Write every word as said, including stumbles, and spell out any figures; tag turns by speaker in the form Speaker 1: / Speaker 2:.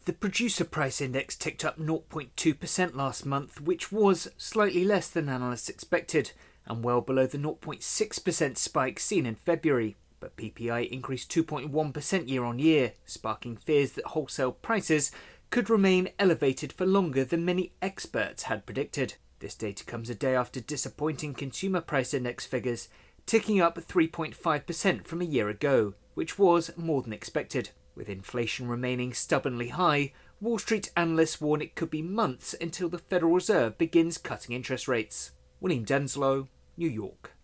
Speaker 1: The producer price index ticked up zero point two percent last month, which was slightly less than analysts expected, and well below the zero point six percent spike seen in February. But P P I increased two point one percent year on year, sparking fears that wholesale prices could remain elevated for longer than many experts had predicted. This data comes a day after disappointing consumer price index figures, ticking up three point five percent from a year ago, which was more than expected. With inflation remaining stubbornly high, Wall Street analysts warn it could be months until the Federal Reserve begins cutting interest rates. William Denslow, New York.